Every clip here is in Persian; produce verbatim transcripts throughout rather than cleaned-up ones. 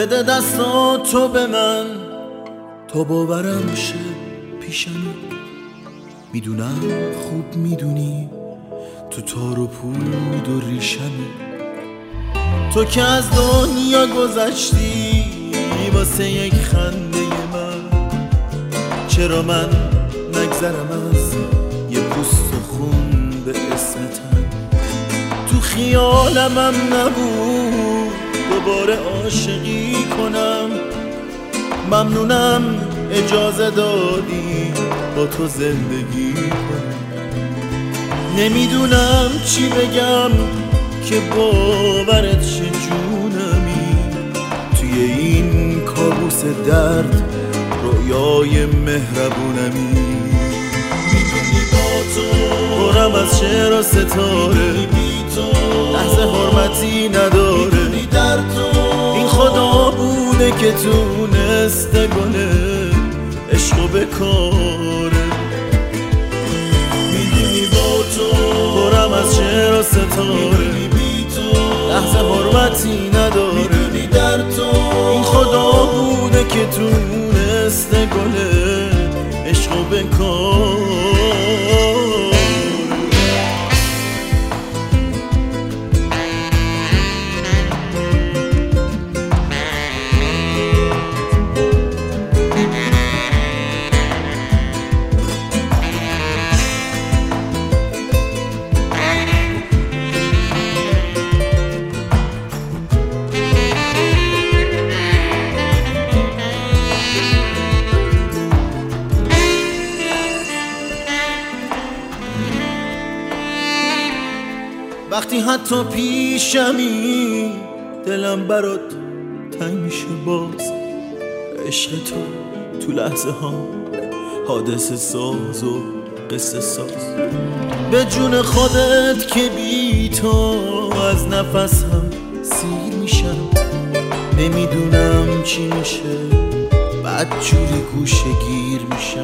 بده دستاتو به من تا باورم شه پیشمی. میدونم خوب میدونی تو تار و پود و ریشمی. تو که از دنیا گذشتی واسه یک خنده من، چرا من نگذرم از یه پوست و خون به اسم تن؟ تو خیالمم نبود دوباره عاشقی کنم. ممنونم اجازه دادی با تو زندگی کنم. نمیدونم چی بگم که باورت شه جونمی. توی این کابوس درد رویای مهربونمی. میدونی با تو پرم از شعر و ستاره، لحظه حرمتی نداره. در تو این خدا بوده که تونسته گله عشقو بکاره. میدونی با تو پرم از شعر و ستاره، لحظه حرمتی نداره. در تو این خدا بوده که تونسته گله عشقو بکاره. وقتی حتی پیشمی دلم برات تنگ میشه باز. عشق تو تو لحظه ها حادثه ساز و قصه ساز. به جون خودت که بی تو از نفسم سیر میشم. نمیدونم چی میشه بعد جوری گوشه گیر میشم.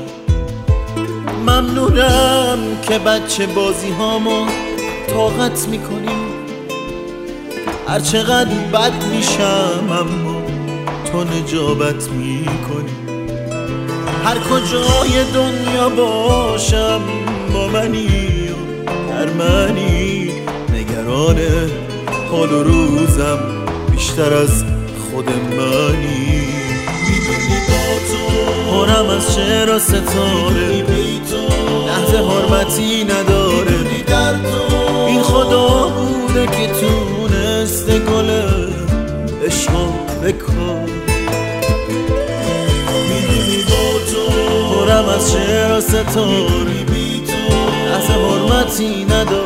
ممنونم که بچه بازی هامو طاقت میکنیم. هر چقدر بد میشم اما تو نجابت میکنی. هر کجای دنیا باشم با منی و در منی. نگران حال و روزم بیشتر از خود منی. میدونی با تو پرم از شعر و ستاره، لحظه حرمتی نداره. در تو این خدا بوده که تونسته گله عشقو بکن. میدونی با تو پرم از شعر و ستاره، لحظه حرمتی نداره.